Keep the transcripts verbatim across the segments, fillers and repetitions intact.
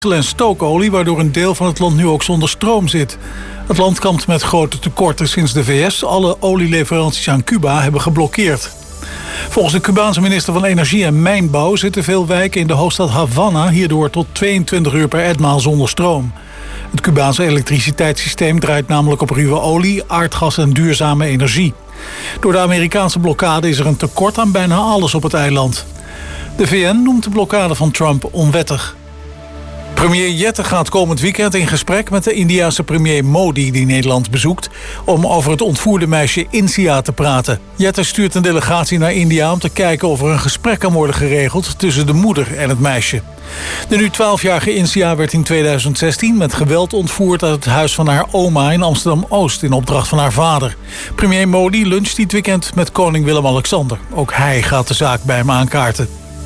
en stookolie, waardoor een deel van het land nu ook zonder stroom zit. Het land kampt met grote tekorten sinds de V S alle olieleveranties aan Cuba hebben geblokkeerd. Volgens de Cubaanse minister van Energie en Mijnbouw zitten veel wijken in de hoofdstad Havana hierdoor tot tweeëntwintig uur per etmaal zonder stroom. Het Cubaanse elektriciteitssysteem draait namelijk op ruwe olie, aardgas en duurzame energie. Door de Amerikaanse blokkade is er een tekort aan bijna alles op het eiland. De V N noemt de blokkade van Trump onwettig. Premier Jette gaat komend weekend in gesprek met de Indiase premier Modi die Nederland bezoekt om over het ontvoerde meisje Insia te praten. Jette stuurt een delegatie naar India om te kijken of er een gesprek kan worden geregeld tussen de moeder en het meisje. De nu twaalfjarige Insia werd in tweeduizend zestien met geweld ontvoerd uit het huis van haar oma in Amsterdam-Oost in opdracht van haar vader. Premier Modi luncht dit weekend met koning Willem-Alexander. Ook hij gaat de zaak bij hem aankaarten.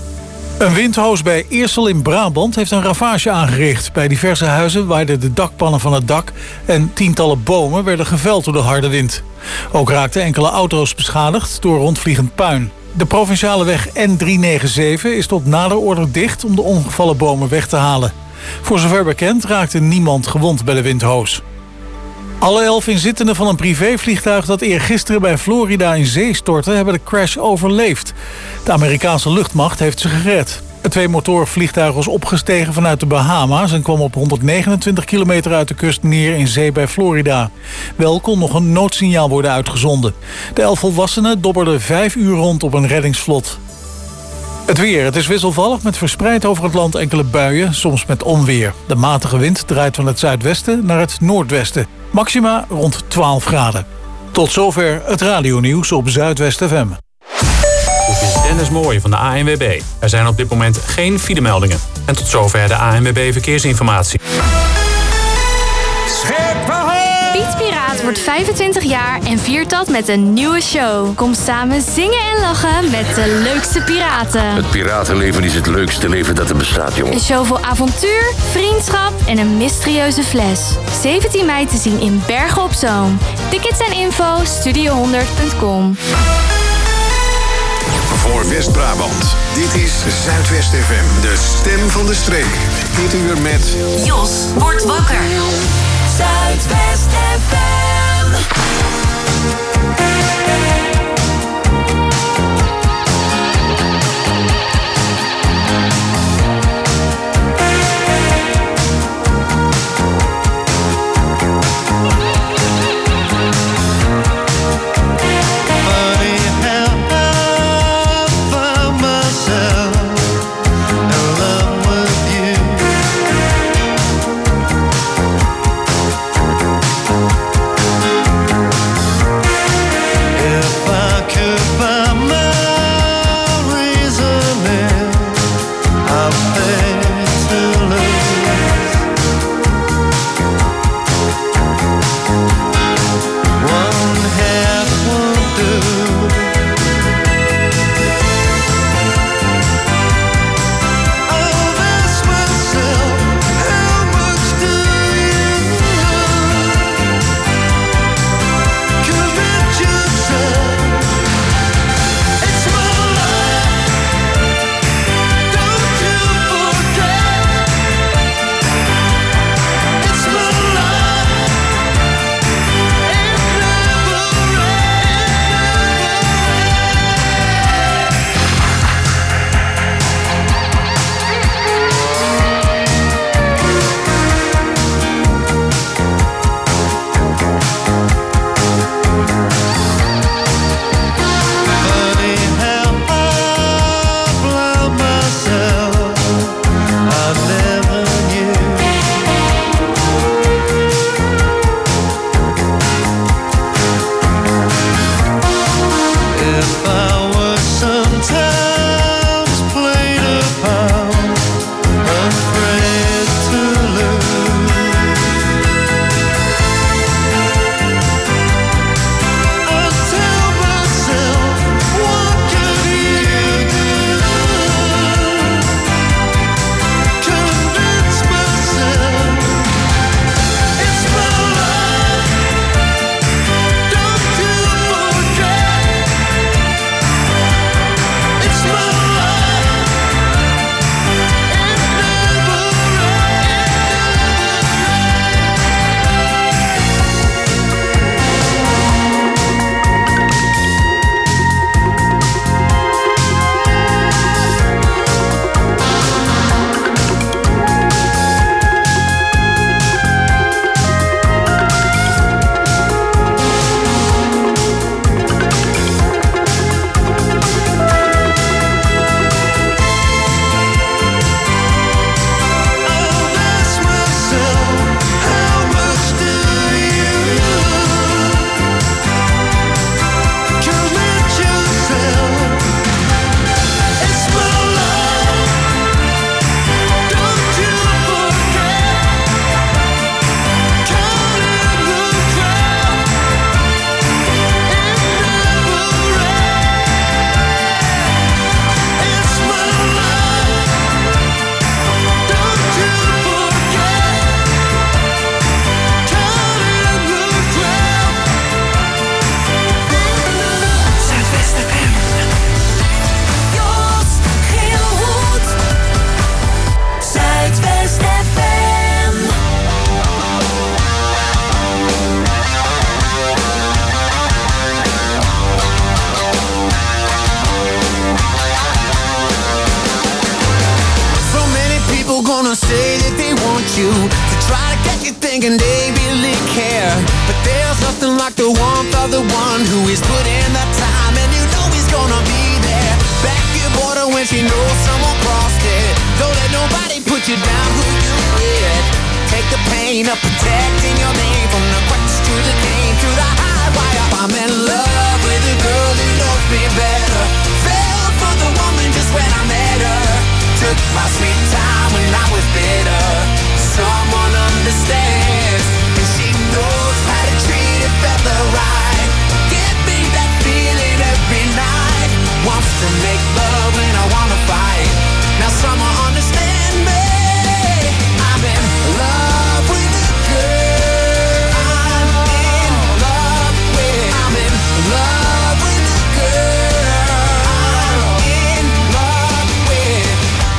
Een windhoos bij Eersel in Brabant heeft een ravage aangericht. Bij diverse huizen waaiden de dakpannen van het dak en tientallen bomen werden geveld door de harde wind. Ook raakten enkele auto's beschadigd door rondvliegend puin. De provinciale weg N driehonderdzevenennegentig is tot nader order dicht om de omgevallen bomen weg te halen. Voor zover bekend raakte niemand gewond bij de windhoos. Alle elf inzittenden van een privévliegtuig dat eergisteren bij Florida in zee stortte hebben de crash overleefd. De Amerikaanse luchtmacht heeft ze gered. Het tweemotoren vliegtuig was opgestegen vanuit de Bahama's en kwam op honderdnegenentwintig kilometer uit de kust neer in zee bij Florida. Wel kon nog een noodsignaal worden uitgezonden. De elf volwassenen dobberden vijf uur rond op een reddingsvlot. Het weer. Het is wisselvallig met verspreid over het land enkele buien, soms met onweer. De matige wind draait van het zuidwesten naar het noordwesten. Maxima rond twaalf graden. Tot zover het radionieuws op Zuidwest F M. Dit is Dennis Mooij van de A N W B. Er zijn op dit moment geen filemeldingen. En tot zover de A N W B Verkeersinformatie. Piet Piraat wordt vijfentwintig jaar en viert dat met een nieuwe show. Kom samen zingen en lachen met de leukste piraten. Het piratenleven is het leukste leven dat er bestaat, jongen. Een show vol avontuur, vriendschap en een mysterieuze fles. zeventien mei te zien in Bergen op Zoom. Tickets en info studio honderd punt com. Voor West-Brabant. Dit is Zuidwest F M, de stem van de streek. Dit uur met... Jos wordt wakker. Zuidwest F M. We'll be right back. you, to try to get you thinking they really care. But there's nothing like the warmth of the one who is put in the time, and you know he's gonna be there. Back your border when she knows someone crossed it. Don't let nobody put you down who you with. Take the pain of protecting your name, from the cracks to the game, to the high wire. I'm in love with a girl who knows me better. Fell for the woman just when I met her. Took my sweet time when I was bitter. Someone understands, and she knows how to treat a fella right. Give me that feeling every night. Wants to make love when I wanna fight. Now someone understand me. I'm in love with a girl. I'm in love with. I'm in love with a girl. I'm in love with.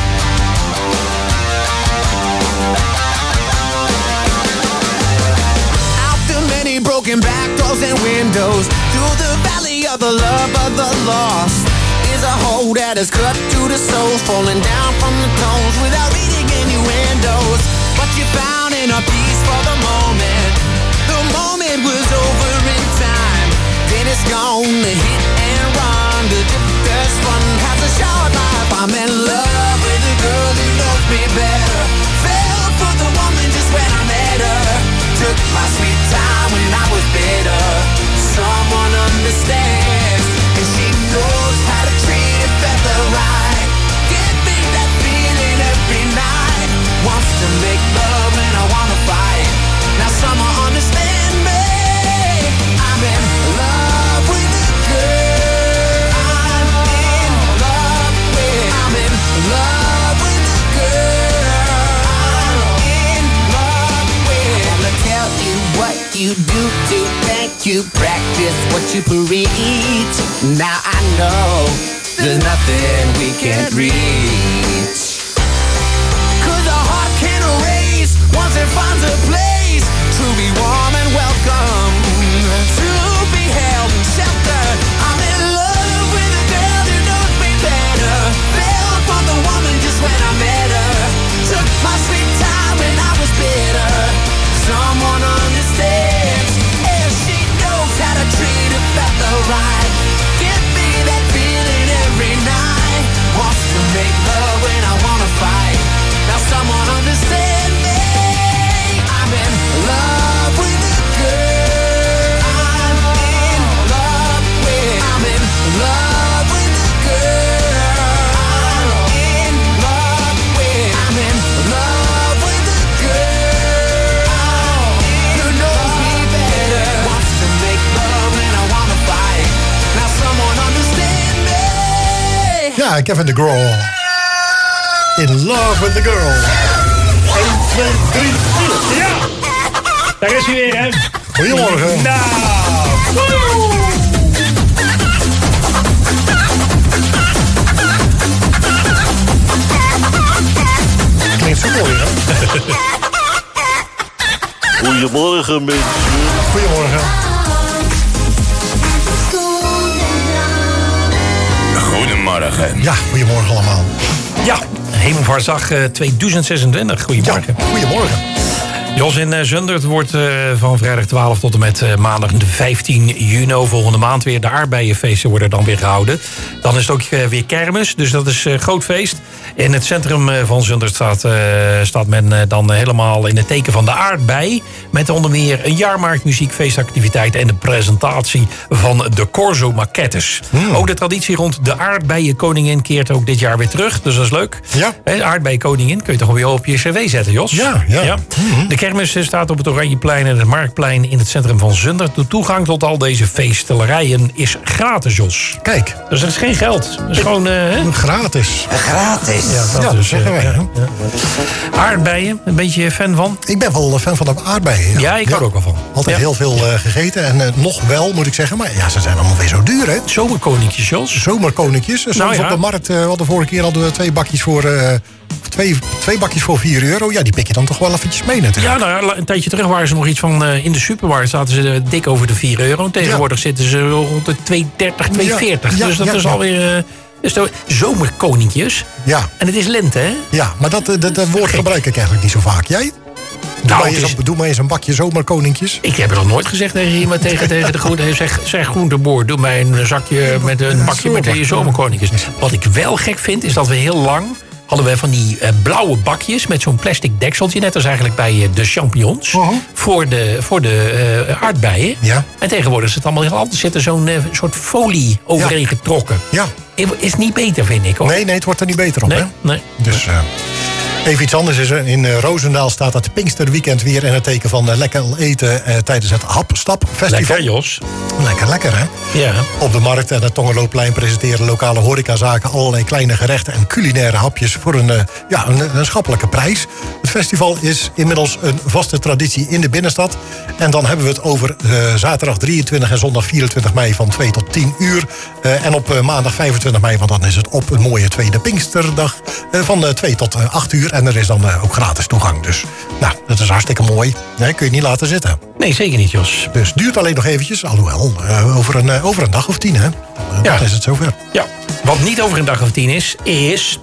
Out the many broken back doors and windows, through the valley of the love of the lost, is a hole that is cut to the soul, falling down from the tones without reading innuendos. But you found inner peace for the moment. The moment was over in time. Then it's gone, the hit and run. The drifter's fun has a short life. I'm in love with a girl who knows me better. Fell for the woman just when I met her. Took my sweet time when I was bitter. Someone understands, and she knows how to treat a feather right. Give me that feeling every night. Wants to make love when I wanna fight. Now someone understand me. I'm in love with a girl. I'm in love with. I'm in love with a girl. I'm in love with. I wanna tell you what you do to thank you. Practice what you preach. Now I know there's nothing we can't reach. Cause a heart can erase once it finds a place to be warm and welcome, to be held and sheltered. I'm in love with a girl who knows me better. Fell for the woman just when I met her. Took my sweet time when I was bitter. Someone understands, and she knows how to treat a fella right. Give me that feeling every night. Wants to make love when I wanna fight. Now someone understand me. I'm in love with a girl. I'm in love with. I'm in love with a girl. I'm in love with. I'm in love with a girl who knows me better. Wants to make love when I wanna fight. Now someone understand me. Ja, Kevin DeGraw. In love with the girl. één, twee, drie, vier. Ja! Daar is hij weer, hè? Goedemorgen. Nou! Klinkt zo mooi, hè? Goedemorgen, mensen. Goedemorgen. Goedemorgen. Ja, goedemorgen allemaal. Ja, Hemelvaartsdag uh, tweeduizend zesentwintig. Goedemorgen. Ja, goedemorgen. Jos, in uh, Zundert wordt uh, van vrijdag twaalf tot en met uh, maandag de vijftien juni volgende maand weer de aardbeienfeesten worden dan weer gehouden. Dan is het ook uh, weer kermis, dus dat is uh, groot feest. In het centrum uh, van Zundert staat, uh, staat men uh, dan helemaal in het teken van de aardbei. Met onder meer een jaarmarkt, muziek, feestactiviteiten en de presentatie van de Corso maquettes. Hmm. Ook de traditie rond de aardbeienkoningin keert ook dit jaar weer terug, dus dat is leuk. Ja. De aardbeienkoningin kun je toch weer op je cv zetten, Jos? Ja, ja. ja. Hmm. De kermis staat op het Oranjeplein en het Marktplein in het centrum van Zundert. De toegang tot al deze feestelerijen is gratis, Jos. Kijk. Dus dat is geen geld. Dat is gewoon... Uh, gratis. Gratis. Ja, dat, ja, dus, dat zeggen wij. Ja, ja. Aardbeien, een beetje fan van? Ik ben wel fan van de aardbeien. Ja, ja ik hou er ook wel van. Altijd ja. heel veel uh, gegeten en uh, nog wel, moet ik zeggen. Maar ja, ze zijn allemaal weer zo duur, hè? Zomerkoninkjes, Jos. Zomerkoninkjes. Soms nou, ja. op de markt, uh, de vorige keer hadden we twee bakjes voor... Uh, Twee, twee bakjes voor vier euro. Ja, die pik je dan toch wel eventjes mee natuurlijk. Ja, nou, een tijdje terug waren ze nog iets van... Uh, in de supermarkt zaten ze uh, dik over de vier euro. Tegenwoordig ja. zitten ze rond de twee dertig, twee veertig. Ja, ja, dus dat ja, is ja. alweer... Uh, dus de zomerkoninkjes. Ja. En het is lente, hè? Ja, maar dat, dat, dat woord gebruik ik eigenlijk niet zo vaak. Jij? Doe, Nou, maar het eens, is- een- doe maar eens een bakje zomerkoninkjes. Ik heb het nog nooit gezegd tegen iemand, tegen, tegen de groente. Zeg, zeg groenteboer, doe mij een zakje met een bakje met je zomerkoninkjes. Wat ik wel gek vind, is dat we heel lang hadden we van die eh, blauwe bakjes met zo'n plastic dekseltje. Net als eigenlijk bij eh, de champignons. Uh-huh. Voor de, voor de eh, aardbeien. Ja. En tegenwoordig is het allemaal heel anders. Zit er zo'n eh, soort folie overheen Ja. getrokken. Ja. Is niet beter, vind ik, hoor. Nee, nee, het wordt er niet beter op, nee, hè? nee. Dus eh, even iets anders is er. In uh, Roosendaal staat het Pinksterweekend weer in het teken van uh, lekker eten uh, tijdens het Hap-Stap-festival. Lekker, Jos. Lekker, lekker, hè? Ja. Op de markt en het Tongerloopplein presenteren lokale horecazaken allerlei kleine gerechten en culinaire hapjes voor een, uh, ja, een, een schappelijke prijs. Het festival is inmiddels een vaste traditie in de binnenstad. En dan hebben we het over uh, zaterdag drieëntwintig en zondag vierentwintig mei van twee tot tien uur. Uh, en op uh, maandag vijfentwintig mei, want dan is het op een mooie tweede Pinksterdag, uh, van uh, twee tot acht uur. En er is dan uh, ook gratis toegang. Dus nou, dat is hartstikke mooi. Nee, kun je niet laten zitten. Nee, zeker niet, Jos. Dus duurt alleen nog eventjes, alhoewel, uh, over, een, uh, over een dag of tien, hè? Dan, uh, Ja. dan is het zover. Ja. Wat niet over een dag of tien is, is...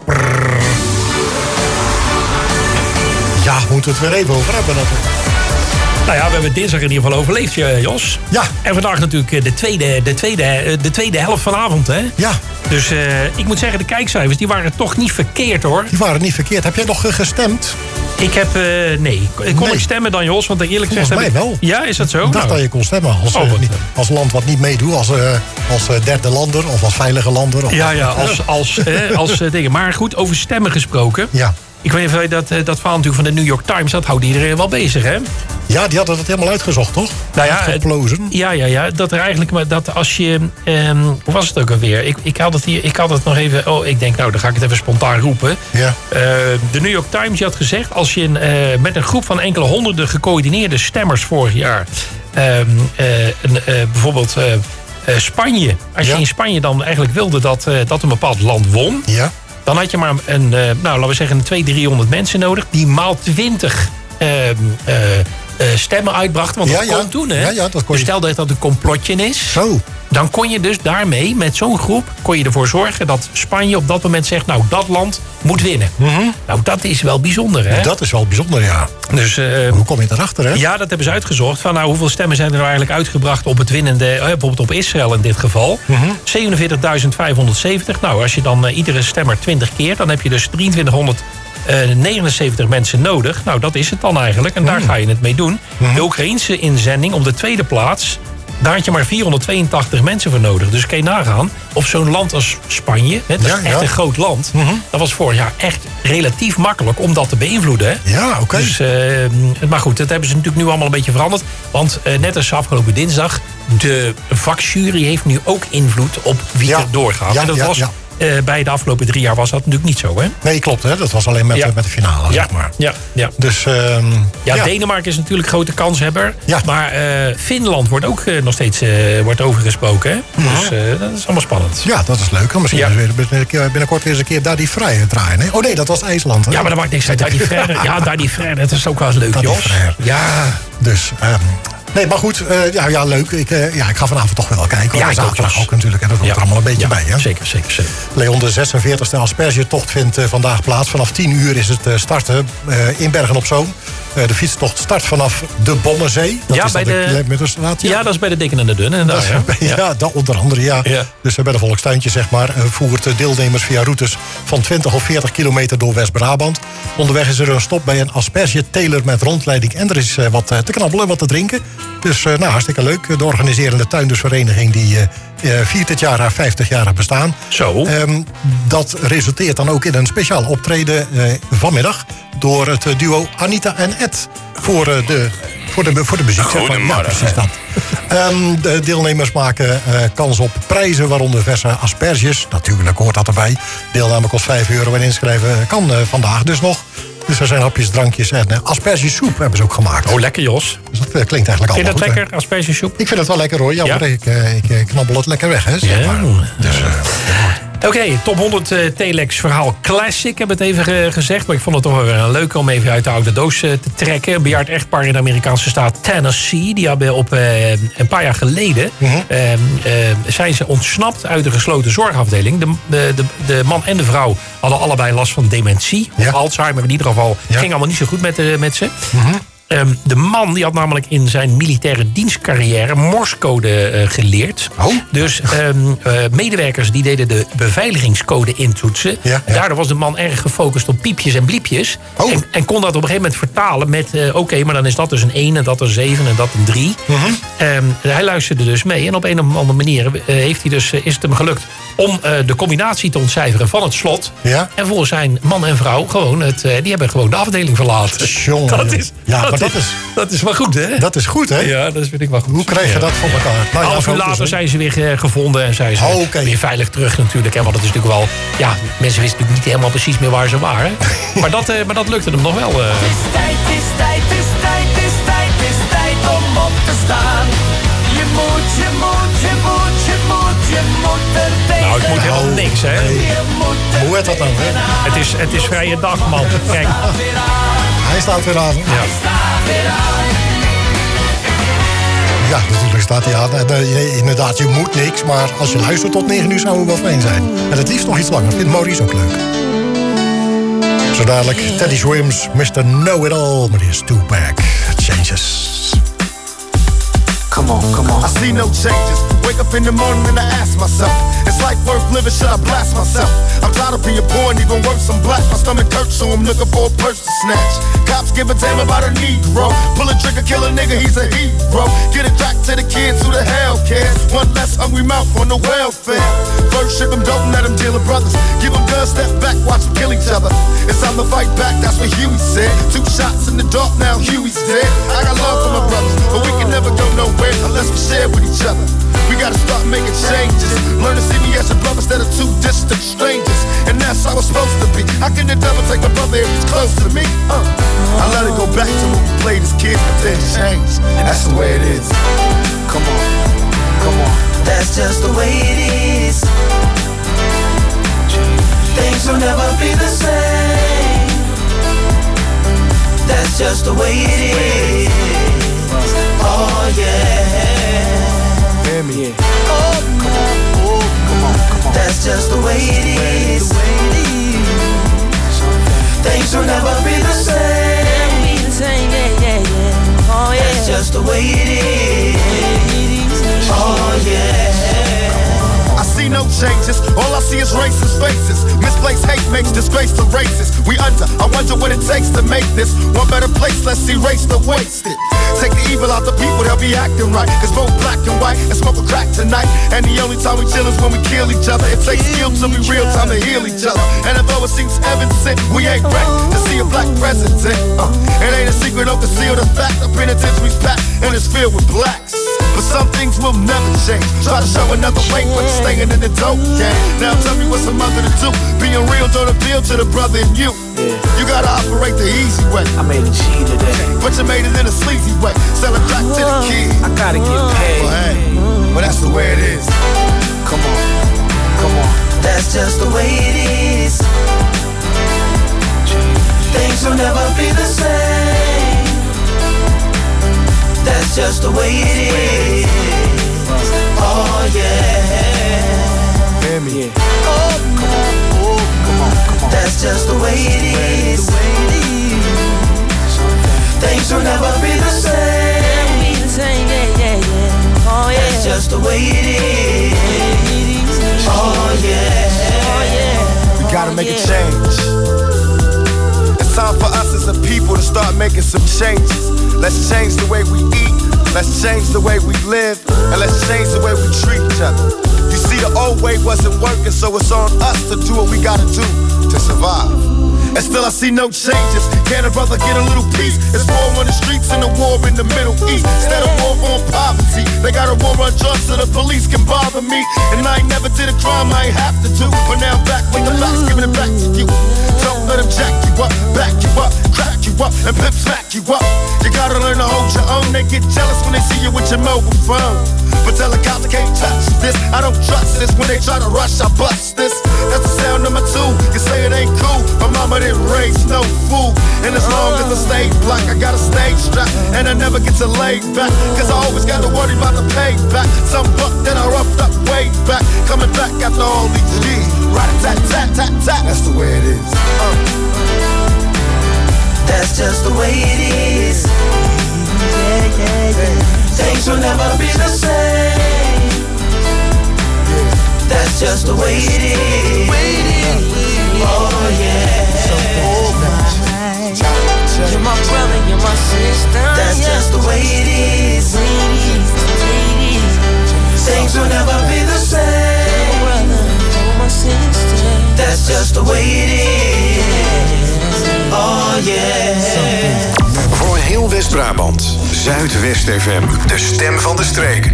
Ja, we moeten het weer even over hebben natuurlijk. Nou ja, we hebben dinsdag in ieder geval overleefd, eh, Jos. Ja. En vandaag natuurlijk eh, de tweede, de tweede, eh, de tweede helft vanavond, hè? Ja, Dus eh, ik moet zeggen, de kijkcijfers die waren toch niet verkeerd, hoor. die waren niet verkeerd. Heb jij nog uh, gestemd? Ik heb... eh, nee. Kon Nee. ik stemmen dan, Jos? Want eerlijk gezegd... Volgens heb mij ik- wel. Ja, is dat zo? Ik dacht Nou, dat je kon stemmen als, Oh, uh, wat, niet- eh. als land wat niet meedoet. Als, uh, als uh, derde lander of als veilige lander. Of Ja, ja, als, als, eh, als eh, dingen. Maar goed, over stemmen gesproken. Ja. Ik weet niet of je dat, eh, dat verhaal natuurlijk van de New York Times... dat houdt iedereen wel bezig, hè? Ja, die hadden het helemaal uitgezocht, toch? Nou ja, het- Geplozen. Ja, ja, ja. Dat er eigenlijk maar dat als je. ehm, hoe was het ook alweer? Ik, ik had het hier. Ik had het nog even. Oh, ik denk, nou, dan ga ik het even spontaan roepen. Ja. Eh, de New York Times die had gezegd. Als je een, eh, met een groep van enkele honderden gecoördineerde stemmers vorig jaar. ehm, eh, een, eh, bijvoorbeeld. eh, eh, Spanje. Als Ja. je in Spanje dan eigenlijk wilde dat, eh, dat een bepaald land won. Ja. Dan had je maar een, eh, nou, laten we zeggen, een tweehonderd, driehonderd mensen nodig. Die maal twintig ehm, eh, eh, stemmen uitbrachten. Want Ja, dat ja. kon toen, hè? Ja, ja, dat kon dus je. stel dat dat een complotje is. Zo. Dan kon je dus daarmee, met zo'n groep, kon je ervoor zorgen dat Spanje op dat moment zegt, nou, dat land moet winnen. Nou, dat is wel bijzonder, hè? Dat is wel bijzonder, ja. Dus, eh, Hoe kom je erachter, hè? ja, dat hebben ze uitgezocht. Van, nou, hoeveel stemmen zijn er nou eigenlijk uitgebracht op het winnende, eh, bijvoorbeeld op Israël in dit geval? zevenenveertigduizend vijfhonderdzeventig. Nou, als je dan eh, iedere stemmer twintig keer, dan heb je dus drieëntwintighonderdnegenenzeventig mensen nodig. Nou, dat is het dan eigenlijk. En daar ga je het mee doen. De Oekraïnse inzending om de tweede plaats, daar had je maar vierhonderdtweeëntachtig mensen voor nodig. Dus kun je nagaan, op zo'n land als Spanje, hè, dat Ja, is echt ja. een groot land, dat was vorig jaar echt relatief makkelijk om dat te beïnvloeden. Hè? Ja, oké. Dus, eh, maar goed, dat hebben ze natuurlijk nu allemaal een beetje veranderd. Want eh, net als afgelopen dinsdag, de vakjury heeft nu ook invloed op wie Ja. er doorgaat. Ja, en dat ja, was, ja. eh, bij de afgelopen drie jaar was dat natuurlijk niet zo, hè? Nee, klopt, hè? Dat was alleen met, Ja. met de finale, Ja, zeg maar. ja, ja. Dus, ehm, Ja, ja. Denemarken is natuurlijk grote kanshebber. Ja. Maar eh, Finland wordt ook eh, nog steeds eh, wordt overgesproken. Hè? Dus eh, dat is allemaal spannend. Ja, dat is leuk. En misschien Ja. dus weer binnenkort- binnenkort weer eens een keer daar die vrije draaien. Hè? Oh nee, dat was IJsland. Hè? Ja, maar dat maakt niks uit. Daar die Frère, ja, daar die Frère, dat is ook wel eens leuk, Daar die Jos. Frère. Ja, Dus, ehm, nee, maar goed. eh, ja, ja, leuk. Ik, eh, ja, ik ga vanavond toch wel kijken. Ja, Ja, ik ook, zaterdag Jos. ook natuurlijk. En dat hoort ja. er allemaal een beetje Ja, bij. Hè? Zeker, zeker, zeker. Leon, de zesenveertigste aspergetocht vindt eh, vandaag plaats. Vanaf tien uur is het eh, starten eh, in Bergen op Zoom. Eh, de fietstocht start vanaf de Bommenzee. Dat Ja, is bij dan de- kilometerstraat, Ja. dat is bij de Dikke en de Dunne. En Dat daar, is- ja. ja, dat onder andere, ja. Ja. Dus eh, bij de Volkstuintje, zeg maar, eh, voert de deelnemers via routes van twintig of veertig kilometer door West-Brabant. Onderweg is er een stop bij een aspergeteler met rondleiding. En er is eh, wat eh, te knabbelen, wat te drinken. Dus eh, nou, hartstikke leuk. De organiserende tuindersvereniging die eh, eh, viert dit jaar haar vijftig-jarig bestaan. Zo. Ehm, dat resulteert dan ook in een speciaal optreden eh, vanmiddag door het eh, duo Anita en Ed voor, eh, de, voor, de, voor de muziek. Zeg maar. Ja, Goedemorgen. precies dat. Ehm, de deelnemers maken eh, kans op prijzen, waaronder verse asperges. Natuurlijk hoort dat erbij. Deelname kost vijf euro en inschrijven kan eh, vandaag dus nog. Dus er zijn hapjes, drankjes en uh, aspergesoep hebben ze ook gemaakt. Oh, lekker, Jos. Dus dat eh, klinkt eigenlijk Vind je allemaal dat goed, hè? lekker, aspergesoep? Ik vind het wel lekker hoor. Ja, Ja? hoor, ik, eh, ik eh, knabbel het lekker weg. Hè, zeg Ja. maar. Dus, eh, Oké, top honderd uh, Telex verhaal classic. Ik heb het even ge- gezegd, maar ik vond het toch wel weer leuk om even uit de oude doos uh, te trekken. Een bejaard echtpaar in de Amerikaanse staat Tennessee. Die hebben op uh, een paar jaar geleden Mhm. uh, uh, zijn ze ontsnapt uit de gesloten zorgafdeling. De, de, de, de man en de vrouw hadden allebei last van dementie. Of Ja. Alzheimer in ieder geval. Ja. Ging allemaal niet zo goed met, uh, met ze. mhm. Um, de man die had namelijk in zijn militaire dienstcarrière morsecode uh, geleerd. Oh. Dus um, uh, medewerkers die deden de beveiligingscode intoetsen. Ja, ja. Daardoor was de man erg gefocust op piepjes en bliepjes. Oh. En, en kon dat op een gegeven moment vertalen met... Uh, Oké, okay, maar dan is dat dus een één en dat een zeven en dat een drie. Mm-hmm. Um, hij luisterde dus mee. En op een of andere manier uh, heeft hij dus, uh, is het hem gelukt... om uh, de combinatie te ontcijferen van het slot. Ja. En volgens zijn man en vrouw gewoon het, uh, die hebben gewoon de afdeling verlaten. Jongen, dat is, ja, dat maar dat is, is... dat is wel goed, hè? Dat is goed, hè? Ja, dat vind ik wel goed. Hoe krijg je ja. dat voor elkaar? Nou, Half ja, uur later dus, zijn ze weer uh, gevonden en zijn ze oh, okay. weer veilig terug natuurlijk. Hè, want het is natuurlijk wel... Ja, mensen wisten natuurlijk niet helemaal precies meer waar ze waren. maar, dat, uh, maar dat lukte hem nog wel. Uh. Het is tijd, het is tijd, het is tijd, het is tijd, het is tijd om op te staan. Je moet, je moet, je moet, je moet, je moet er tegen. Nou, ik moet helemaal niks, hè? Nee. Hoe werd dat nou, hè? Het is, het is vrije dag, man. Kijk. Hij staat weer aan. Ja. Ja, natuurlijk staat hij aan. Uh, inderdaad, je moet niks. Maar als je luistert tot negen uur zou het wel fijn zijn. En het liefst nog iets langer. Vindt Maurice ook leuk. Zo dadelijk Teddy Swims, mister Know-It-All. Maar eerst Tupac. Changes. Come on, come on. I see no changes. Wake up in the morning and I ask myself, is life worth living? Should I blast myself? I'm tired of being poor and even worse, I'm black. My stomach hurts, so I'm looking for a purse to snatch. Cops give a damn about a Negro. Pull a trigger, kill a nigga, he's a hero. Get it back to the kids who the hell cares. One less hungry mouth on the welfare. First ship them, don't let them deal with brothers. Give them guns, step back, watch them kill each other. It's time to fight back, that's what Huey said. Two shots in the dark, now Huey's dead. I got love for my brothers, but we can never go nowhere unless we share with each other. We gotta start making changes. Learn to see me as a brother instead of two distant strangers. And that's how it's supposed to be. How can the devil take a brother if he's close to me? Uh. I let it go back to when we played as kids, but then changed. That's the way it is. Come on, come on. That's just the way it is. Things will never be the same. That's just the way it is. Oh yeah. Hear me. Yeah. Oh, come on. Oh, come on, come on. That's just the way it is. Things will never be the same. Be the same, yeah, yeah, yeah. Oh yeah. That's just the way it is. Oh yeah. I see no changes, all I see is racist faces. Misplaced hate makes disgrace to races. We under, I wonder what it takes to make this one better place. Let's erase the wasted. Take the evil out the people, they'll be acting right. It's both black and white and smoke a crack tonight. And the only time we chill is when we kill each other. It takes skill to be real time to heal each other. And although it seems heaven sent, we ain't ready to see a black president. Uh, it ain't a secret, don't conceal the fact. The penitentiary's packed and it's filled with blacks. But some things will never change. Try to show another way, but you're staying in the dope game. Now tell me what's a mother to do. Being real don't appeal to the brother in you. Yeah. You gotta operate the easy way. I made a G today, but you made it in a sleazy way. Sell it back to the kid. I gotta get paid. Well, hey, well that's the way it is. Come on, come on. That's just the way it is. Things will never be the same. That's just the way it is. Oh yeah. Hear me. Yeah. Oh, come on. Oh, come on, come on. That's just the way it is. Things will never be the same. Be the same, yeah, yeah, yeah. Oh yeah. That's just the way it is. Oh yeah. Oh yeah. We gotta make a change. It's time for us as a people to start making some changes. Let's change the way we eat. Let's change the way we live. And let's change the way we treat each other. You see, the old way wasn't working, so it's on us to do what we gotta do to survive. And still I see no changes. Can a brother get a little peace? It's war on the streets and a war in the Middle East. Instead of war on poverty, they got a war on drugs so the police can bother me. And I ain't never did a crime I ain't have to do. But now I'm back with the facts, giving it back to you. Don't let them jack you up, back you up, crack you up, and pimp smack you up. You gotta learn to hold your own. They get jealous when they see you with your mobile phone. But tell the cops I can't touch this. I don't trust this. When they try to rush, I bust this. That's the sound number two. You say it ain't cool. My mama didn't raise no fool. And as long as I stay black, I got a stage strap. And I never get to lay back. Cause I always got to worry about the payback. Some buck that I roughed up way back. Coming back after all these years. Rat-a-tat-tat-tat-tat. That's the way it is. Uh. That's just the way it is. Yeah, yeah, yeah. Things will never be the same. That's just the way it is. Oh yeah. Oh my. You're my brother, you're my sister. That's just the way it is. Things will never be the same. Brother, you're my sister. That's just the way it is. Oh yeah. Voor heel West-Brabant, Zuidwest F M, de stem van de streek.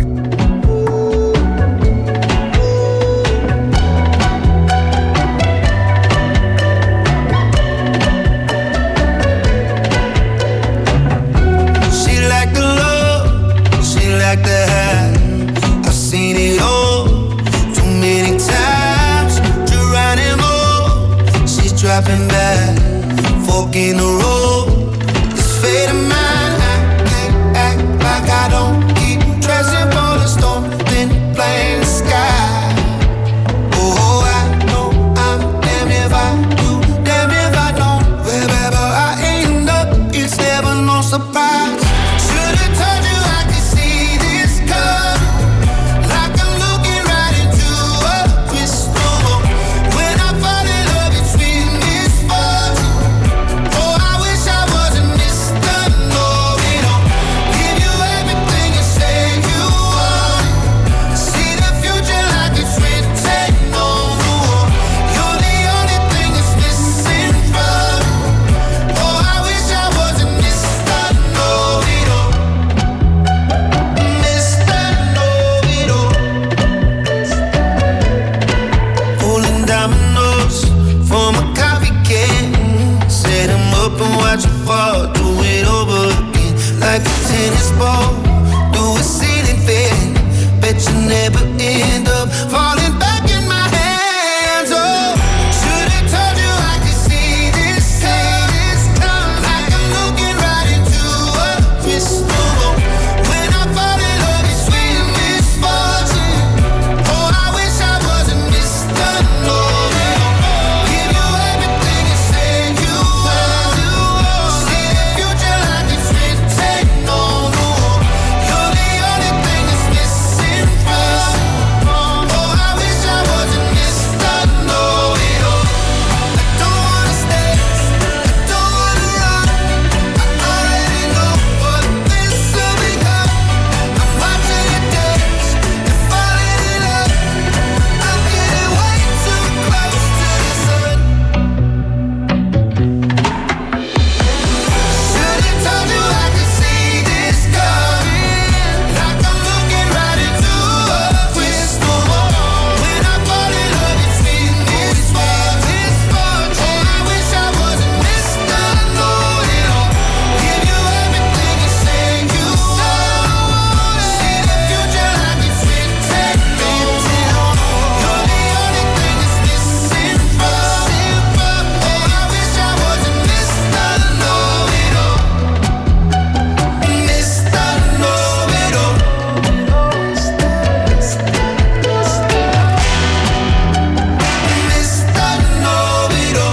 She like the love, she like the high. I've seen it all too many times. Trying more, she's dropping back, fork in the road. It's fate of mine. I can't act like I don't keep dressing for the storm, then playing the sky. Oh, I know I'm damned if I do, damned if I don't. Wherever I end up, it's never no surprise. Should've told you I could see this coming, like I'm looking right into a crystal ball. When I fall in love, it's with misfortune. Oh, I wish I wasn't Mister Know-It-All. Give you everything you say you want. See the future like it's written on the wall. You're the only thing that's missing from me. Oh, I wish I wasn't Mister Know-It-All. Mister Know-It-All. Pulling dominoes from a coffee can. Set 'em up and watch 'em fall. Do it over again like a tennis ball. Do a ceiling fan. Bet you never end up falling back in my hands. Oh, should've told you I could see this coming, like I'm looking right into a crystal ball. When I fall in love, it's with misfortune. Oh, I wish I wasn't Mister Know-It-All. Give you everything you say you want. See the future like it's written on the wall. You're the only thing that's missing from me. Oh, I wish I wasn't Mister Know-It-All. I don't wanna stay, I don't wanna run. I already know what this will become. I'm watching you dance and falling in love. I'm getting way too close to the sun. Should've told you I could see this coming, like I'm looking right into a crystal ball. When I fall in love, it's with misfortune. Oh, I wish I wasn't Mister Know-It-All. Give you everything you say you want. See the future like it's written on the wall. You're the only thing that's missing from me. Oh, I wish I wasn't Mister Know-It-All. Mister Know-It-All. Mister Know-It-All.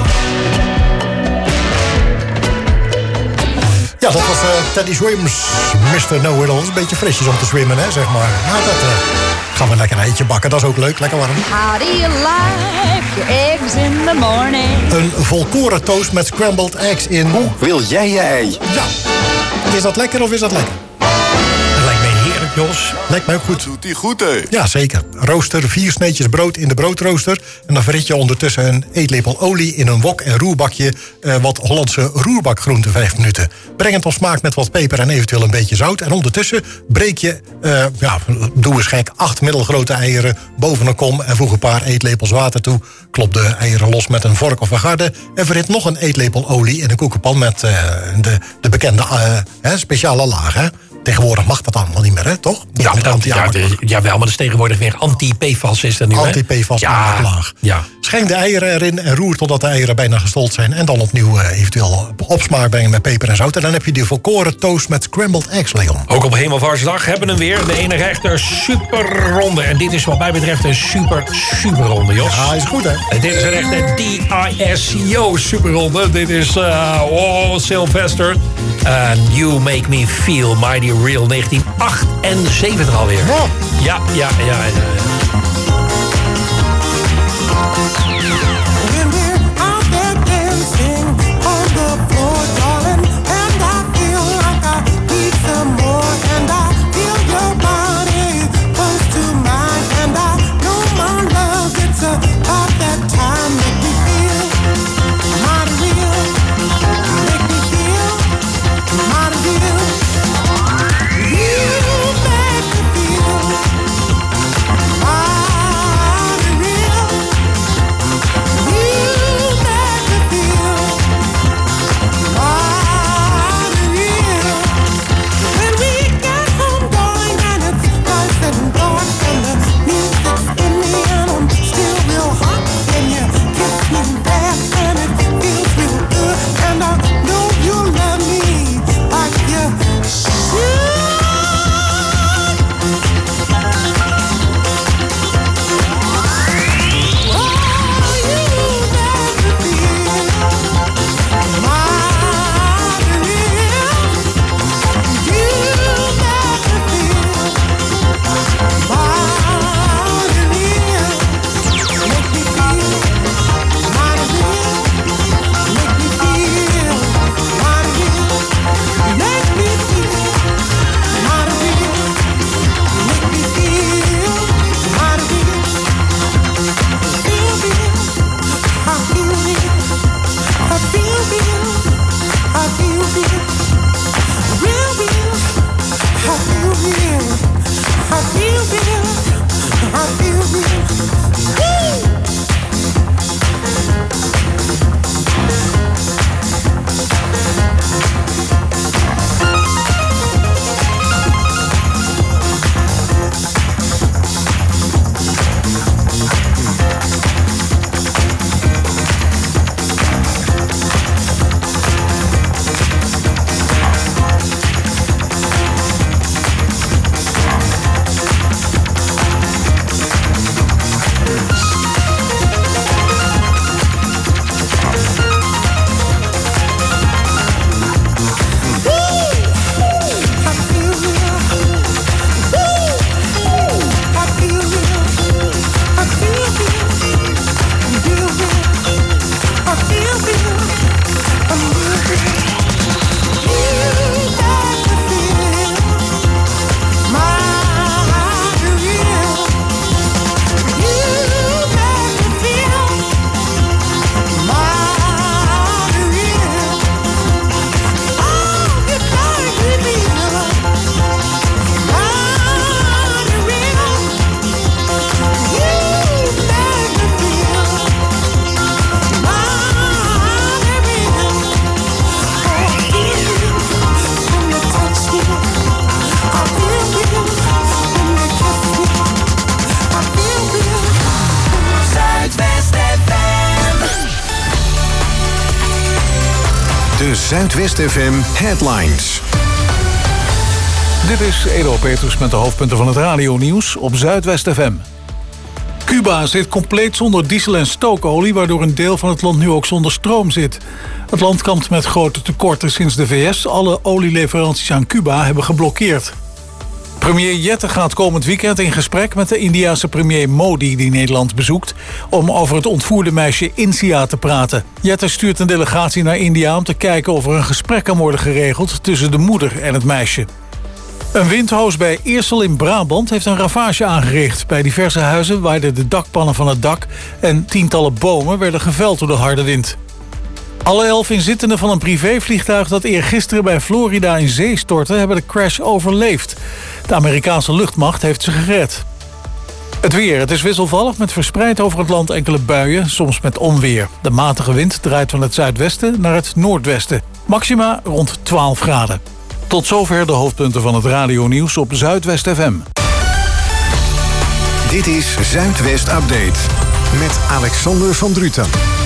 Ja, dat was eh, Teddy Swims, Mister Know-It-All. Dat is een beetje frisjes om te zwemmen, hè, zeg maar. Nou, dat eh, gaan we lekker een eitje bakken. Dat is ook leuk, lekker warm. How do you like your eggs in the morning? Een volkoren toast met scrambled eggs in. Hoe wil jij je ei? Ja. Is dat lekker of is dat lekker? Dat lijkt mij heerlijk, Jos. Lijkt mij ook goed. Doet die goed, hé? Ja, zeker. Rooster, vier sneetjes brood in de broodrooster. En dan verrit je ondertussen een eetlepel olie in een wok en roerbakje. Eh, wat Hollandse roerbakgroenten, vijf minuten. Breng het op smaak met wat peper en eventueel een beetje zout. En ondertussen breek je, eh, ja, doe eens gek, acht middelgrote eieren boven een kom. En voeg een paar eetlepels water toe. Klop de eieren los met een vork of een garde. En verhit nog een eetlepel olie in een koekenpan met eh, de, de bekende eh, hè, speciale laag. Hè. tegenwoordig mag dat allemaal niet meer, hè, toch? Ja, maar dat, ja, de, jawel, maar dat is tegenwoordig weer anti-P F A S is dat nu, hè? Anti-P F A S ja, laag. Ja. Schenk de eieren erin en roer totdat de eieren bijna gestold zijn. En dan opnieuw uh, eventueel op smaak brengen met peper en zout. En dan heb je die volkoren toast met scrambled eggs, Leon. Ook op Hemelvaartsdag hebben we hem weer. De enige echte superronde. En dit is wat mij betreft een super, superronde, Jos. Ja, is goed, hè? En dit is een echte D I S C O superronde. Dit is, uh, oh, Sylvester. And You Make Me Feel Mighty Real, negentien achtenzeventig alweer. Oh. Ja, ja, ja, ja. When we're out there dancing on the floor, darling, and I feel like I need some more, and I feel your body close to mine, and I know my love, it's about that time. Make me feel mighty real, make me feel mighty real. You make me feel mighty real. You make me feel mighty real. When we get home, darling, and it's nice and dark, and the music's in me, and I'm still real hot, and you kiss me back, and it feels real good, and I know you love me like you should. Zuidwest F M Headlines. Dit is Edo Petrus met de hoofdpunten van het radionieuws op Zuidwest F M. Cuba zit compleet zonder diesel- en stookolie, waardoor een deel van het land nu ook zonder stroom zit. Het land kampt met grote tekorten sinds de V S alle olieleveranties aan Cuba hebben geblokkeerd. Premier Jette gaat komend weekend in gesprek met de Indiase premier Modi die Nederland bezoekt om over het ontvoerde meisje Insia te praten. Jette stuurt een delegatie naar India om te kijken of er een gesprek kan worden geregeld tussen de moeder en het meisje. Een windhoos bij Eersel in Brabant heeft een ravage aangericht. Bij diverse huizen waaiden de dakpannen van het dak en tientallen bomen werden geveld door de harde wind. Alle elf inzittenden van een privévliegtuig dat eergisteren bij Florida in zee stortte hebben de crash overleefd. De Amerikaanse luchtmacht heeft ze gered. Het weer. Het is wisselvallig met verspreid over het land enkele buien, soms met onweer. De matige wind draait van het zuidwesten naar het noordwesten. Maxima rond twaalf graden. Tot zover de hoofdpunten van het radionieuws op Zuidwest F M. Dit is Zuidwest Update met Alexander van Druten.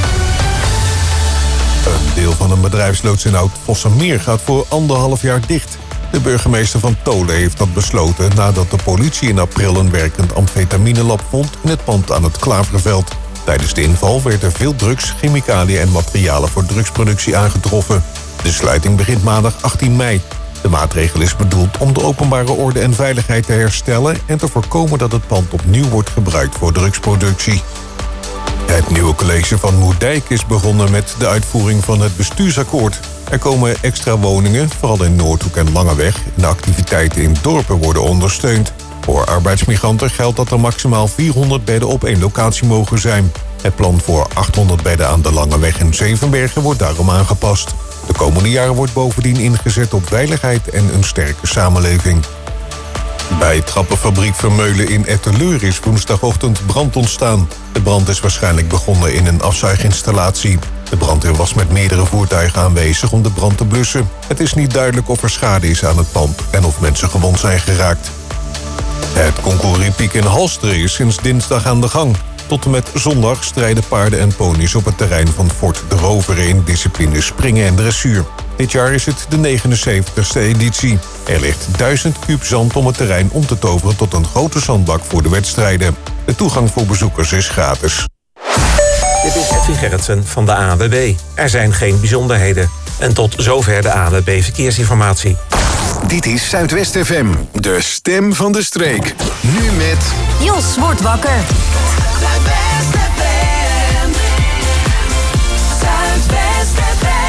Een deel van een bedrijfsloods in Oud-Vossermeer gaat voor anderhalf jaar dicht. De burgemeester van Tolen heeft dat besloten nadat de politie in april een werkend amfetaminelab vond in het pand aan het Klaverveld. Tijdens de inval werden veel drugs, chemicaliën en materialen voor drugsproductie aangetroffen. De sluiting begint maandag achttien mei. De maatregel is bedoeld om de openbare orde en veiligheid te herstellen en te voorkomen dat het pand opnieuw wordt gebruikt voor drugsproductie. Het nieuwe college van Moerdijk is begonnen met de uitvoering van het bestuursakkoord. Er komen extra woningen, vooral in Noordhoek en Langeweg, en de activiteiten in dorpen worden ondersteund. Voor arbeidsmigranten geldt dat er maximaal vierhonderd bedden op één locatie mogen zijn. Het plan voor achthonderd bedden aan de Langeweg en Zevenbergen wordt daarom aangepast. De komende jaren wordt bovendien ingezet op veiligheid en een sterke samenleving. Bij trappenfabriek Vermeulen in Etteleur is woensdagochtend brand ontstaan. De brand is waarschijnlijk begonnen in een afzuiginstallatie. De brandweer was met meerdere voertuigen aanwezig om de brand te blussen. Het is niet duidelijk of er schade is aan het pand en of mensen gewond zijn geraakt. Het concours in Halsteren is sinds dinsdag aan de gang. Tot en met zondag strijden paarden en ponies op het terrein van Fort de Rover in disciplines springen en dressuur. Dit jaar is het de negenenzeventigste editie. Er ligt duizend kuub zand om het terrein om te toveren tot een grote zandbak voor de wedstrijden. De toegang voor bezoekers is gratis. Dit is Edwin Gerritsen van de A N W B. Er zijn geen bijzonderheden. En tot zover de A N W B Verkeersinformatie. Dit is Zuidwest F M, de stem van de streek. Nu met... Jos wordt wakker. Zuidwest F M. Zuidwest F M.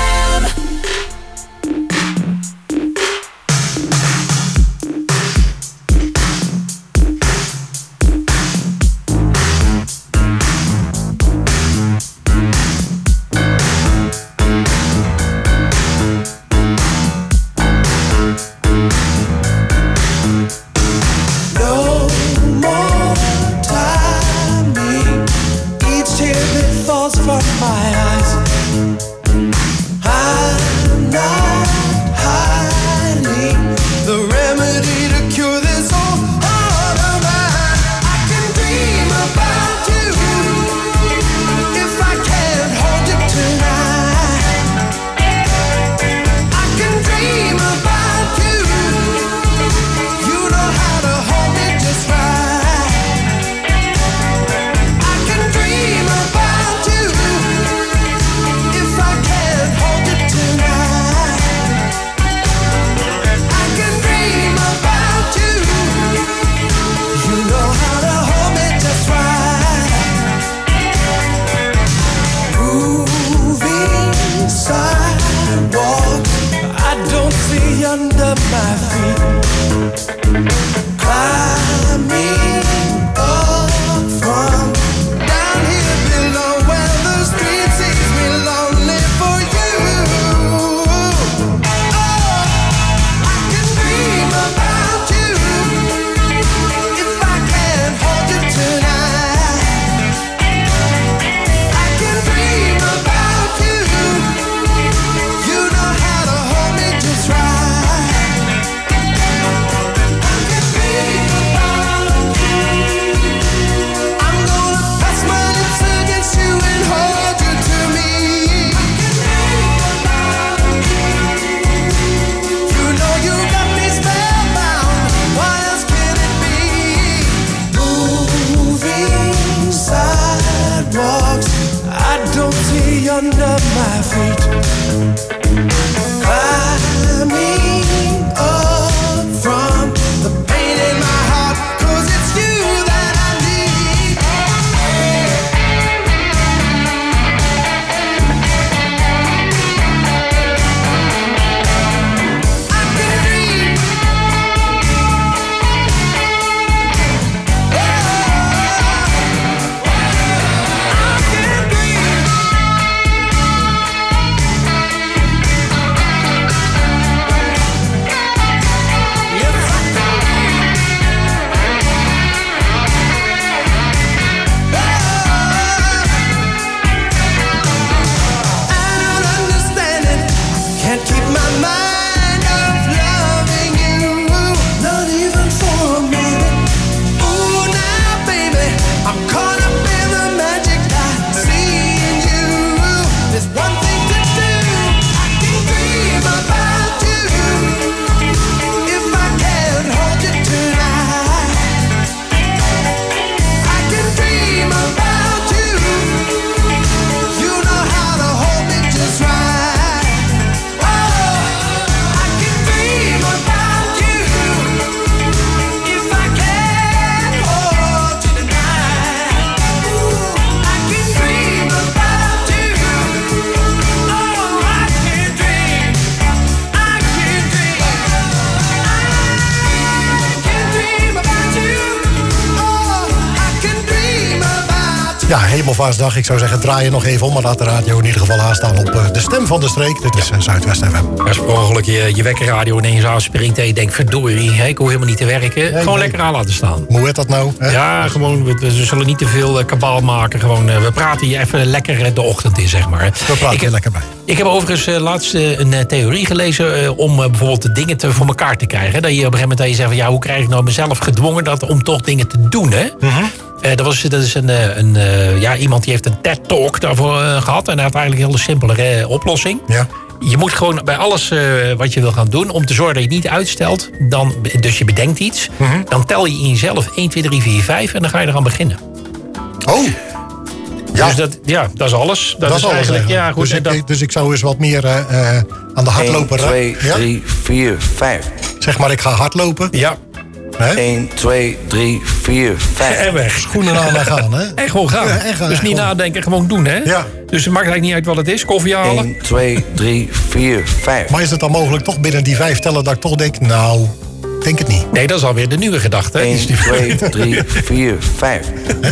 Ja, Hemelvaartsdag. Ik zou zeggen, draai je nog even om. Maar laat de radio in ieder geval aanstaan op uh, de stem van de streek. Dit is uh, Zuidwest F M. Als per ongeluk je, je wekkerradio ineens aanspringt en je denkt, verdorie, hè, ik hoef helemaal niet te werken. Nee, gewoon nee. lekker aan laten staan. Hoe heet dat nou? Hè? Ja, gewoon, we, we zullen niet te veel uh, kabaal maken. Gewoon, uh, we praten hier even lekker uh, de ochtend in, zeg maar. We praten ik, er lekker bij. Ik heb overigens uh, laatst uh, een uh, theorie gelezen uh, om uh, bijvoorbeeld de dingen te, voor elkaar te krijgen. Dat je op een gegeven moment dat je zegt van, ja, hoe krijg ik nou mezelf gedwongen dat, om toch dingen te doen, hè? Mm-hmm. Uh, dat, was, dat is een, een, uh, ja, iemand die heeft een TED-talk daarvoor uh, gehad. En hij had eigenlijk een hele simpele uh, oplossing. Ja. Je moet gewoon bij alles uh, wat je wil gaan doen, om te zorgen dat je het niet uitstelt. Dan, dus je bedenkt iets. Mm-hmm. Dan tel je in jezelf één, twee, drie, vier, vijf en dan ga je eraan beginnen. Oh. Ja. Dus dat, ja, dat is alles. Dat, dat is alles eigenlijk, ja, goed, dus, ik, dat... dus ik zou eens wat meer uh, uh, aan de hardloper... één, twee, drie, vier, vijf. Zeg maar, ik ga hardlopen. Ja. één, twee, drie, vier, vijf. En weg. Schoenen aan en gaan, hè? En gewoon gaan. Ja, en gaan dus en niet gewoon. nadenken, gewoon doen, hè? Ja. Dus het maakt eigenlijk niet uit wat het is. Koffie halen. één, twee, drie, vier, vijf. Maar is het dan mogelijk toch binnen die vijf tellen dat ik toch denk, nou, ik denk het niet. Nee, dat is alweer de nieuwe gedachte. één, twee, drie, vier, vijf.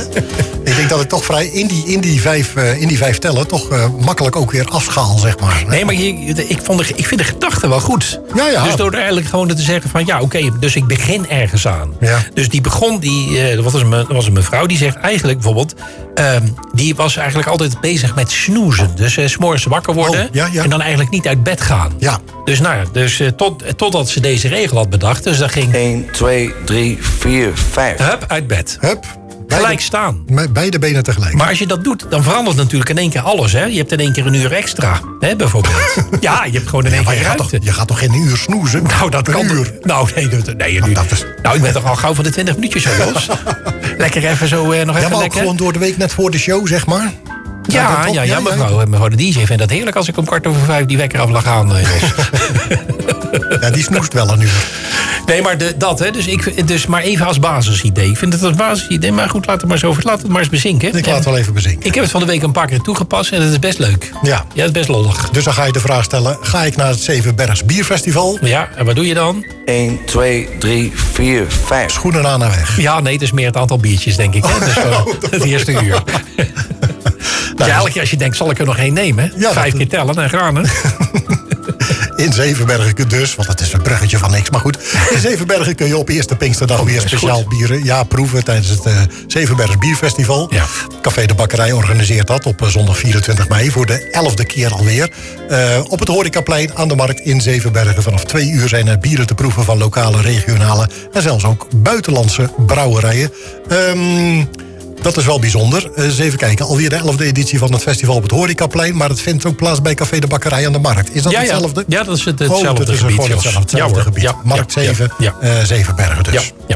Ik denk dat ik toch vrij in die, in die, vijf, uh, in die vijf tellen toch uh, makkelijk ook weer afschaal, zeg maar. Nee, maar je, ik, vond de, ik vind de gedachte wel goed. Ja, ja. Dus door eigenlijk gewoon te zeggen van, ja, oké, okay, dus ik begin ergens aan. Ja. Dus die begon, die, uh, wat was een, dat was een mevrouw, die zegt eigenlijk bijvoorbeeld, um, die was eigenlijk altijd bezig met snoezen. Dus uh, 's morgens wakker worden oh, ja, ja. en dan eigenlijk niet uit bed gaan. Ja. Dus nou ja, dus, uh, tot, totdat ze deze regel had bedacht. Dus dat ging... één, twee, drie, vier, vijf. Hup, uit bed. Hup. Gelijk Beide, staan. Met beide benen tegelijk. Maar als je dat doet, dan verandert natuurlijk in één keer alles. Hè? Je hebt in één keer een uur extra, hè, bijvoorbeeld. Ja, je hebt gewoon in één ja, keer je gaat, ruimte. toch, je gaat toch geen uur snoezen? Nou, dat een kan. uur. Nou, nee, dat, nee een nou, uur. dat is... nou, ik ben toch al gauw van de twintig minuutjes zo los. Lekker even zo, eh, nog ja, even maar ook lekker. gewoon door de week net voor de show, zeg maar. Ja, ja, ja, ja, mevrouw, mevrouw de D J vindt dat heerlijk als ik om kwart over vijf die wekker af lag aan. Eh, ja, die snoest wel een uur. Nee, maar de, dat, hè. Dus, ik, dus maar even als basisidee. Ik vind het als basisidee, maar goed, laat het maar zo, laat het maar eens bezinken. Ik laat het wel even bezinken. Ik heb het van de week een paar keer toegepast en het is best leuk. Ja. Ja, het is best lollig. Dus dan ga je de vraag stellen, ga ik naar het Zevenbergs Bierfestival? Ja, en wat doe je dan? één, twee, drie, vier, vijf. Schoenen aan en weg. Ja, nee, het is meer het aantal biertjes, denk ik. Hè? Dus gewoon het eerste uur. Dus nou, elke keer als je denkt, zal ik er nog één nemen? Ja, Vijf dat... keer tellen en gaan, hè? In Zevenbergen dus, want dat is een bruggetje van niks. Maar goed, in Zevenbergen kun je op eerste Pinksterdag weer speciaal bieren ja, proeven tijdens het uh, Zevenbergs Bierfestival. Ja. Café de Bakkerij organiseert dat op uh, zondag vierentwintig mei voor de elfde keer alweer. Uh, op het Horecaplein aan de Markt in Zevenbergen. Vanaf twee uur zijn er bieren te proeven van lokale, regionale en zelfs ook buitenlandse brouwerijen. Um, Dat is wel bijzonder. Uh, eens even kijken. Alweer de elfde editie van het festival op het Horecaplein. Maar het vindt ook plaats bij Café de Bakkerij aan de Markt. Is dat ja, hetzelfde? Ja. ja, dat is het, hetzelfde oh, dat is gebied. gewoon hetzelfde, hetzelfde ja, gebied. Ja, Markt ja, zeven, ja, ja. Uh, Zevenbergen dus. Ja, ja.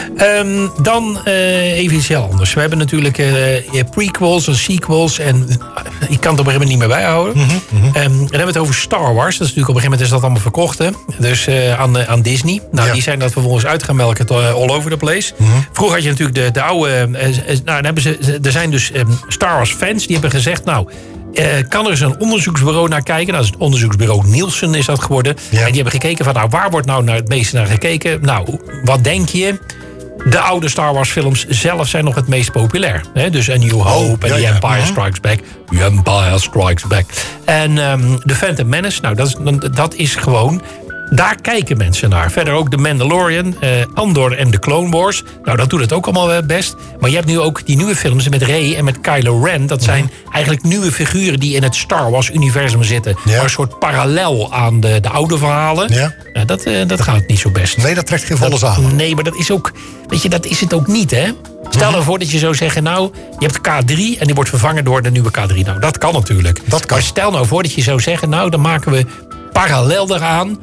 Um, dan uh, even iets heel anders. We hebben natuurlijk uh, prequels en sequels. En uh, ik kan het op een gegeven moment niet meer bijhouden. Mm-hmm, mm-hmm. Um, dan hebben we het over Star Wars. Dat is natuurlijk op een gegeven moment is dat allemaal verkocht. Hè? Dus uh, aan, uh, aan Disney. Nou, ja. Die zijn dat vervolgens uit gaan melken uh, all over the place. Mm-hmm. Vroeger had je natuurlijk de, de oude... Uh, uh, nou, dan hebben ze, er zijn dus um, Star Wars fans die hebben gezegd... nou. Uh, kan er eens een onderzoeksbureau naar kijken? Nou, dat is het onderzoeksbureau Nielsen is dat geworden. Ja. En die hebben gekeken van, nou, waar wordt nou naar het meeste naar gekeken? Nou, wat denk je? De oude Star Wars films zelf zijn nog het meest populair. Hè? Dus A New Hope oh, en ja, The Empire ja. Strikes Back. The Empire Strikes Back. En um, The Phantom Menace, nou, dat is, dat is gewoon... Daar kijken mensen naar. Verder ook The Mandalorian, uh, Andor en The Clone Wars. Nou, dat doet het ook allemaal best. Maar je hebt nu ook die nieuwe films met Rey en met Kylo Ren. Dat zijn mm-hmm. eigenlijk nieuwe figuren die in het Star Wars-universum zitten. Ja. Maar een soort parallel aan de, de oude verhalen. Ja. Uh, dat, uh, dat gaat niet zo best. Nee, dat trekt geen volle zaal. Nee, maar dat is ook... Weet je, dat is het ook niet, hè? Stel nou voor dat je zou zeggen, nou, je hebt K drie... en die wordt vervangen door de nieuwe K drie. Nou, dat kan natuurlijk. Dat kan. Maar stel nou voor dat je zou zeggen... nou, dan maken we parallel daaraan...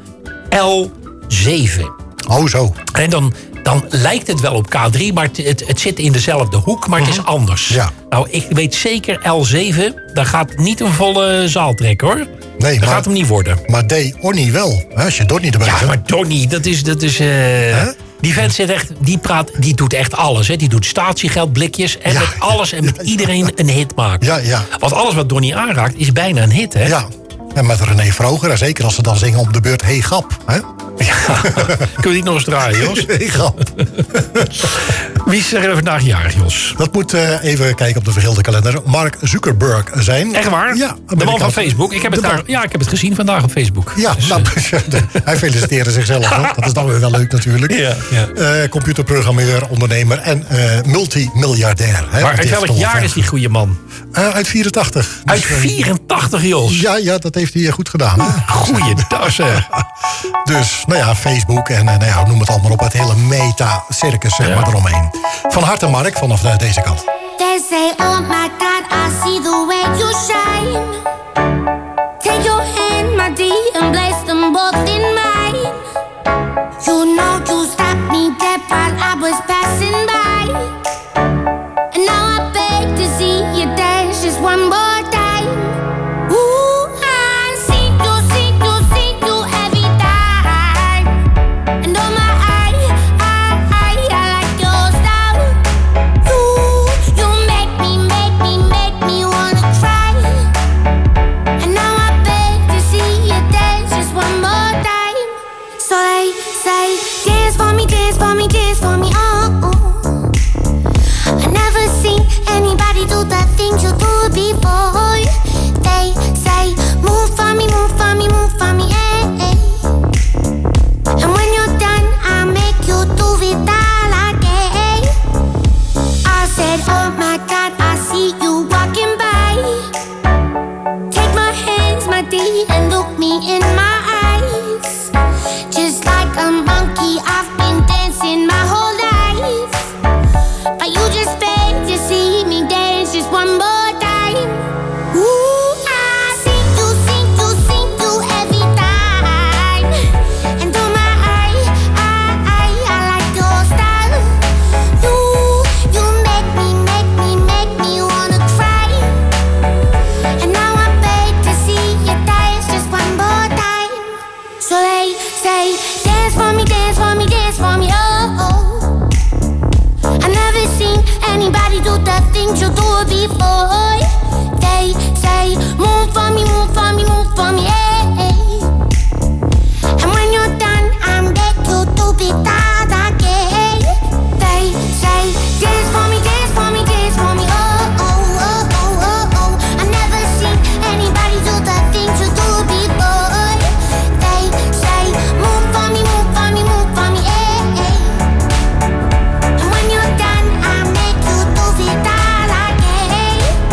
L zeven. Oh, zo. En dan, dan lijkt het wel op K drie, maar het, het, het zit in dezelfde hoek, maar het is anders. Ja. Nou, ik weet zeker, L zeven, dat gaat niet een volle zaal trekken, hoor. Nee, dat maar, gaat hem niet worden. Maar D. Orny wel, hè, als je Donnie erbij hebt. Ja, maar Donnie, dat is... Dat is uh, huh? Die vent zit echt, die, praat, die doet echt alles. Hè. Die doet statiegeldblikjes en ja, met alles en met ja, iedereen ja. een hit maken. Ja, ja. Want alles wat Donnie aanraakt is bijna een hit, hè? Ja. En met René Vroger, zeker als ze dan zingen op de beurt Hey Gap. Hè? Ja, kun je niet nog eens draaien, Jos? Hey Gap. Wie is er vandaag jarig, Jos? Dat moet uh, even kijken op de vergeelde kalender. Mark Zuckerberg zijn. Echt waar? Ja. De man van Facebook. Ik heb, het daar, ja, ik heb het gezien vandaag op Facebook. Ja, dus, nou, hij feliciteerde zichzelf. Hoor. Dat is dan weer wel leuk natuurlijk. Ja, ja. Uh, computerprogrammeur, ondernemer en uh, multimiljardair. Hè, maar uit welk jaar is die goede man? Uh, uit vierentachtig. Uit vierentachtig, Jos? Ja, ja, dat heeft hij goed gedaan. Goeiedag, zeg. Dus, nou ja, Facebook en nou ja, noem het allemaal op. Het hele meta-circus, zeg maar, eromheen. Van harte, Mark, vanaf uh, deze kant. They say, oh my God, I see the way you shine. Take your hand, my dear, and place them both in mine. You know you stopped me dead while I was passing by. And now I beg to see you dance just one more time. Ooh, I see you, see you, see you every time. And oh my, I, I, I, I like your style. You, you make me, make me, make me wanna cry. And now I beg to see you dance just one more time. So they say, dance for me, dance for me, dance for me, oh, oh. I never seen anybody do the things you do before. They say, move for me, move for me, move for me, eh, eh. And when you're done, I'll make you do it all again. I said, oh my God, I see you walking by. Take my hands, my dear, and look me in my eyes. Just like a monkey, I've been dancing my whole life. But you just beg to see me dance just one more time. Ooh, I see you, see you, see you every time. And oh my, I, I, I, I like your style. You, you make me, make me, make me wanna cry. And now I beg to see you dance just one more time. So they say, dance for me, dance for me, dance for me, oh, oh. I never seen anybody do the things you do before. They say, move for me, move for me, move for me, eh, eh. And when you're done, I'm back you to be that again. They say, dance for me, dance for me, dance for me, oh, oh, oh, oh, oh, oh. I never seen anybody do the things you do before. They say, move for me, move for me, move for me, eh, eh. And when you're done, I'll make you do it all again.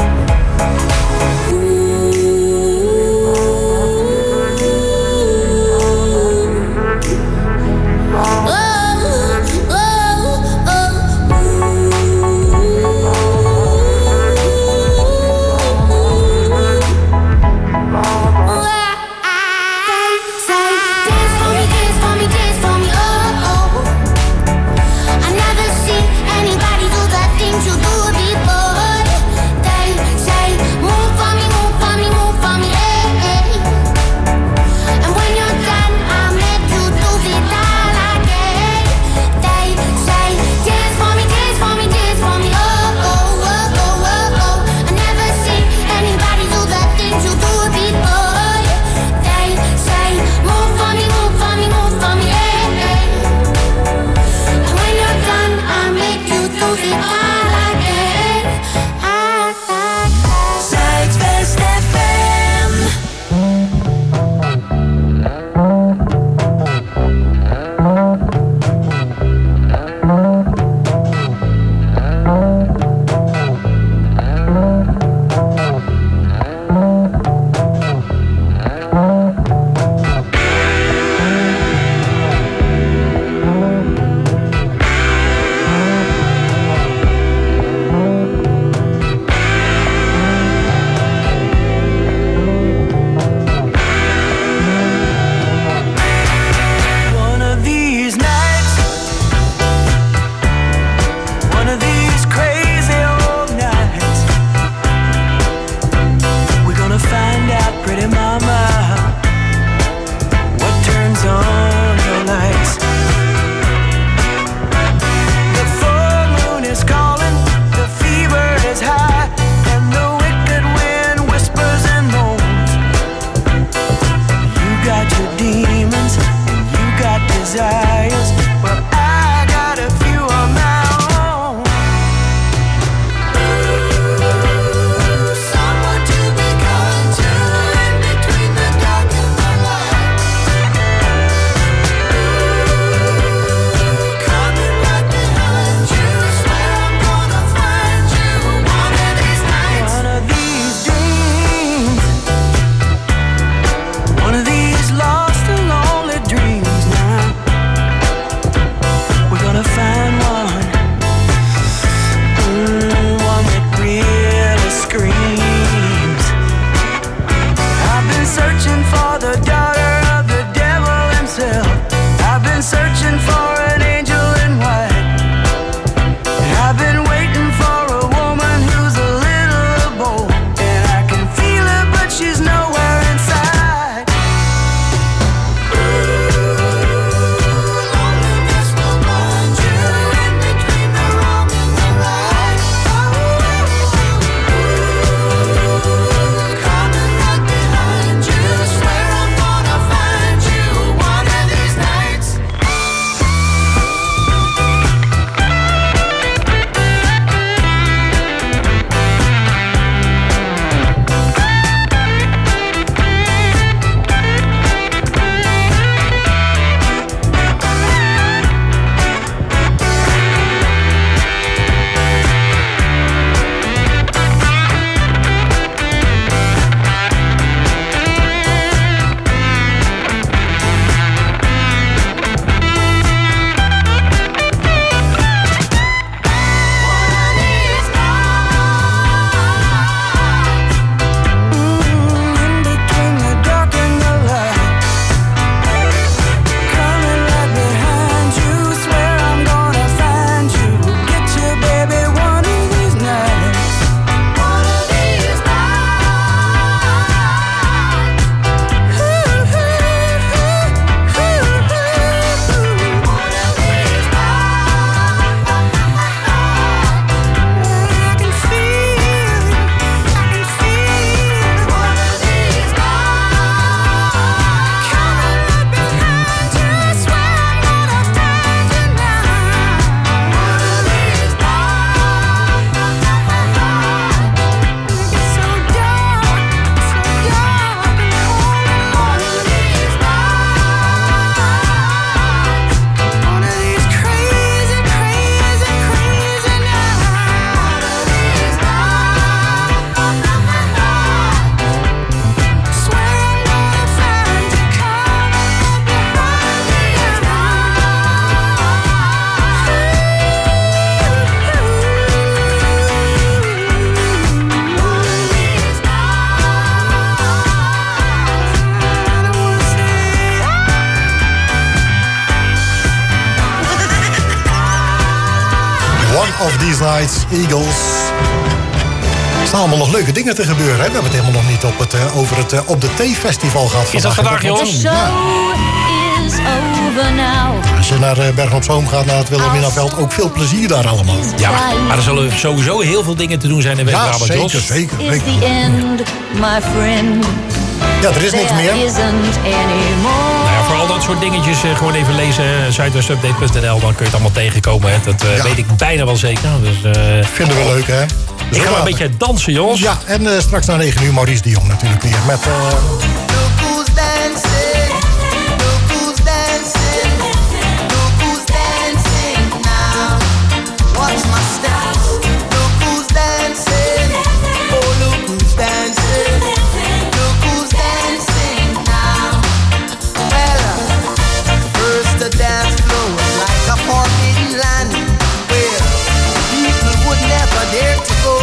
One of These Nights, Eagles. Er staan allemaal nog leuke dingen te gebeuren. Hè? We hebben het helemaal nog niet op het, uh, over het uh, Op de Thee-festival gehad. Is dat vandaag, jongens? Ja. Is over now. Als je naar uh, Bergen op Zoom gaat, naar het Wilhelminaveld, ook veel plezier daar allemaal. Ja, maar er zullen sowieso heel veel dingen te doen zijn in West-Brabant. Ja, zeker, Jos. zeker. Is the end, my friend. Ja, er is niks meer. There isn't anymore. Nou ja, voor al dat soort dingetjes uh, gewoon even lezen, uh, zuidwestupdate punt n l, dan kun je het allemaal tegenkomen. Hè. Dat uh, Ja. weet ik bijna wel zeker. Dus, uh, Vinden we leuk, hè? ik ga maar een beetje dansen, jongens. Ja, en uh, straks na negen uur Maurice de Jong natuurlijk weer. Met... Uh, Who's dancing? Look who's dancing. Look who's dancing now. Watch my steps. Look who's dancing. Oh, look who's dancing. Look who's dancing now. Well, first the dance floor was like a forbidden land where people would never dare to go.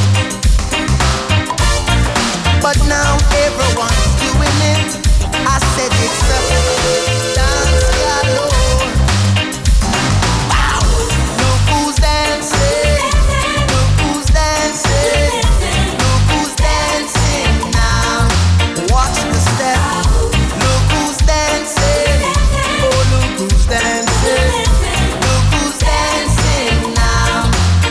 But now everyone's doing it. I said it's a dance galore. Wow! Look who's dancing. Look who's dancing. Look who's dancing now. Watch the step. Look who's dancing. Oh, look who's dancing. Look who's dancing now.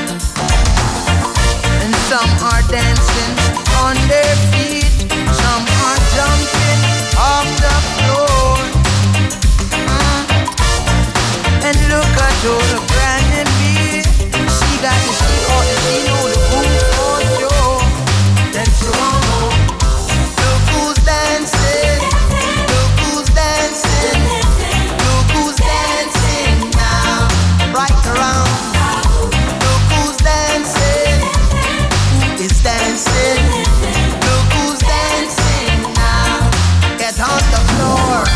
And some are dancing on their feet. Some are jumping off the floor. Mm. And look at all the brand me. She got the she or the she know the moves for sure. Then she won't know. Look who's dancing. Look who's dancing. Look who's dancing now. Right around. Look who's dancing. Who is dancing? Look who's dancing now. Get on the floor.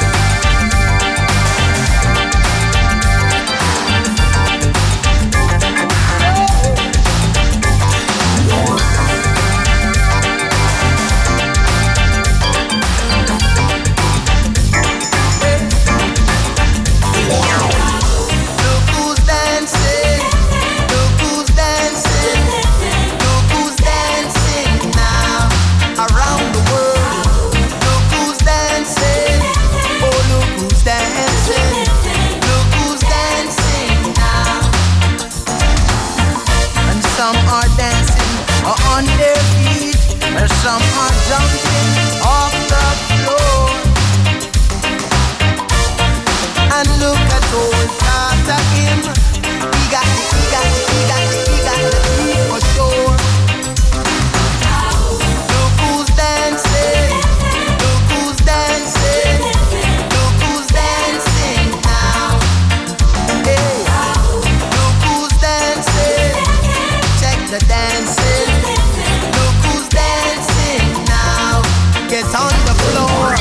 Look who's dancing. Look who's dancing. Look who's dancing now. Around the world. Look who's dancing. Oh, look who's dancing. Look who's dancing now. And some are dancing on their feet. And some are jumping off the floor. And look at old Tata him. He got the, he got the, he got the, he got the beat for sure. Look who's dancing. Look who's dancing. Look who's dancing now. Hey, look who's dancing. Check the dancing. Look who's dancing now. Get on the floor.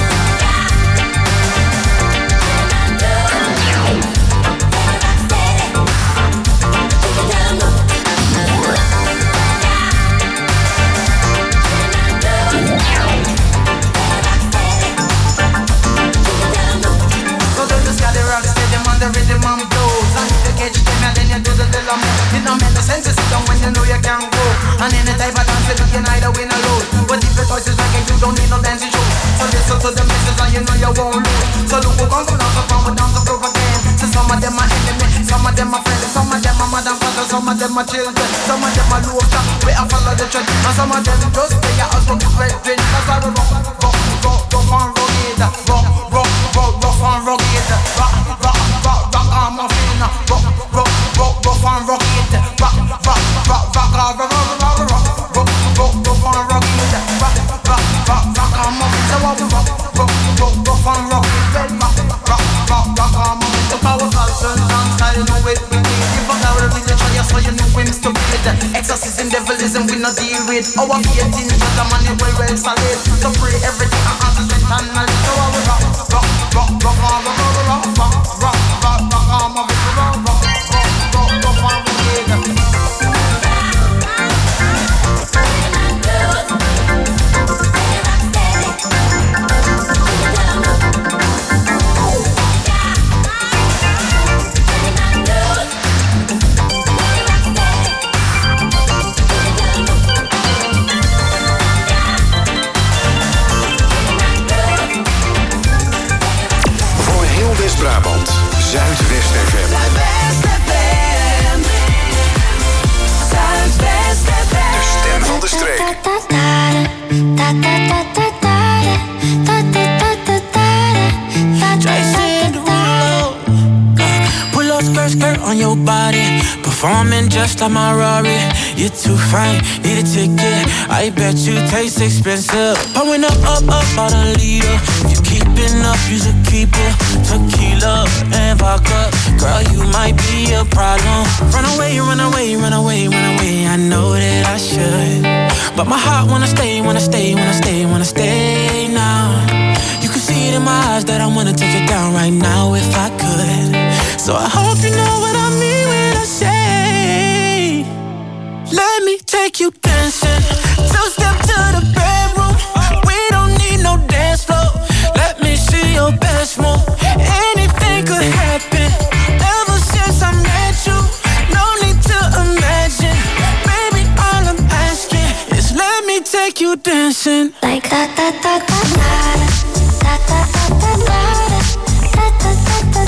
So don't just gotta rock steady on the rhythm and blues. And if you catch them and then you do the little man. It don't make no sense to sit down when you know you can't go. And any type of dance you can either win or lose. But if your choice is right, you don't need no dancing shoes. So listen to the message and you know you won't lose. So look who comes from the farm, we down the floor again. So some of them are enemy, some of them are friends, some of them are mother and father, some of them are children, some of them are low class, we are follow the trend. And some of them just play us from the red drink. That's why we rock, rock, rock, rock and rugged, rock, rock, rock, rock and rugged, rock, rock, rock, rock on my feet, rock, rock, rock, rock and rugged, rock, rock, rock, rock, rock, rock, rock, rock, rock, rock, rock, rock and rugged, rock, rock, rock, rock on my feet. So what we rock, rock, rock, rock and rugged, rock, rock, rock, rock on my feet. The power culture and style, you know it we need. If I got a religion, you so you know him stupid. Exorcism, devilism, we not deal with. Our faith in the money well well solid. So pray everything and answer straight and knowledge. So what we rock, rock, rock, rock, rock, rock, rock, rock, rock, rock, rock on my feet. Rock, rock, rock, rock, rock on my feet. on your body, performing just like my Rari. You're too fine, need a ticket. I bet you taste expensive. Pouring up, up, up, about a liter. If you keeping up, you should keep it. Tequila and vodka, girl, you might be a problem. Run away, run away, run away, run away. I know that I should, but my heart wanna stay, wanna stay, wanna stay, wanna stay now. You can see it in my eyes that I wanna take it down right now if I could. So I hope you know what I mean when I say, let me take you dancing. Two step to the bedroom. We don't need no dance floor. Let me see your best move. Anything could happen. Ever since I met you, no need to imagine. Baby, all I'm asking is let me take you dancing. Like da da da da da da da da da da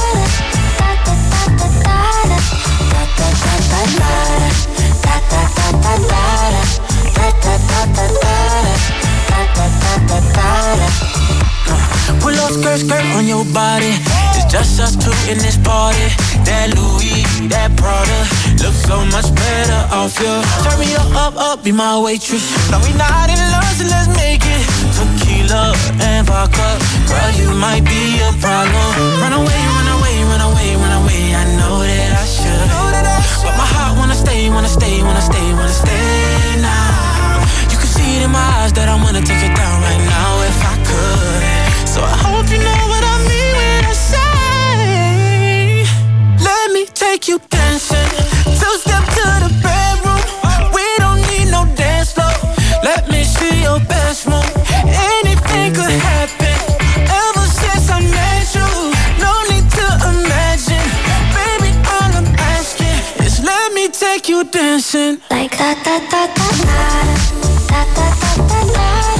pull up skirt, skirt on your body. It's just us two in this party. That Louis, that Prada looks so much better off you. Turn me up, up, up, be my waitress. No, we not in love, so let's make it. Tequila and vodka, girl, you might be a problem. Run away, run away, run away, run away. I know that I should, but my heart wanna stay, wanna stay, wanna stay, wanna stay now. You can see it in my eyes that I wanna take it down right now if I could. So I hope you know what I mean when I say, let me take you dancing. Two step to the bedroom. We don't need no dance floor. Let me see your best move. Anything could happen. Ever since I met you, no need to imagine. Baby, all I'm asking is let me take you dancing. Like da da da da da da da da da da.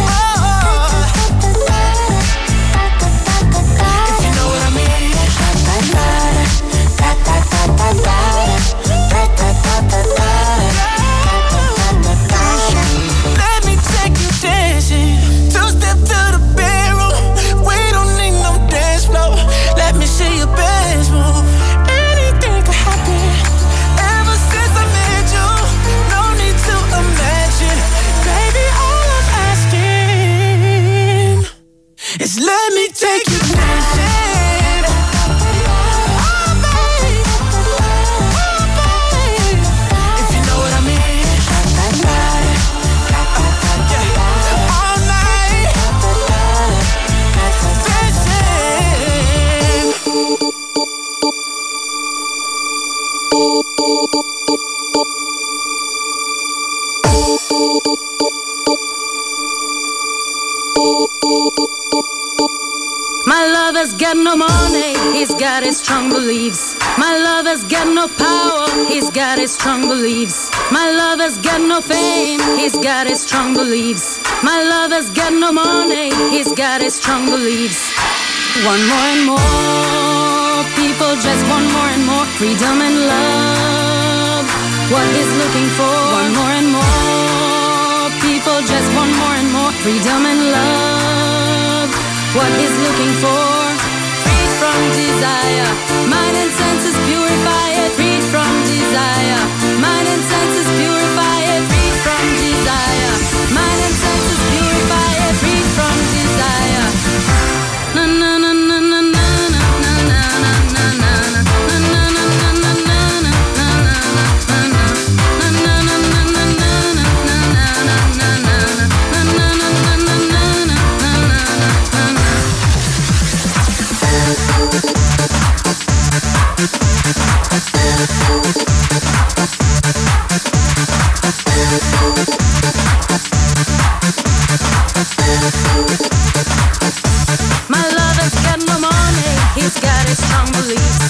Let me take you dancing. Two step to the bedroom. We don't need no dance floor. Let me see your best move. Anything could happen. Ever since I met you, no need to imagine. Baby, all I'm asking is let me take you dancing. My lover's got no money, he's got his strong beliefs. My lover's got no power, he's got his strong beliefs. My lover's got no fame, he's got his strong beliefs. My lover's got no money, he's got his strong beliefs. One more and more, people just want more and more freedom and love. What he's looking for, one more and more, people just want more and more freedom and love. What he's looking for, freed from desire, mind and senses purify it. Freed from desire, mind and senses purify it. Freed from desire, mind and senses purify it. Freed from desire. Na na na na na na na na na na na We'll be right back.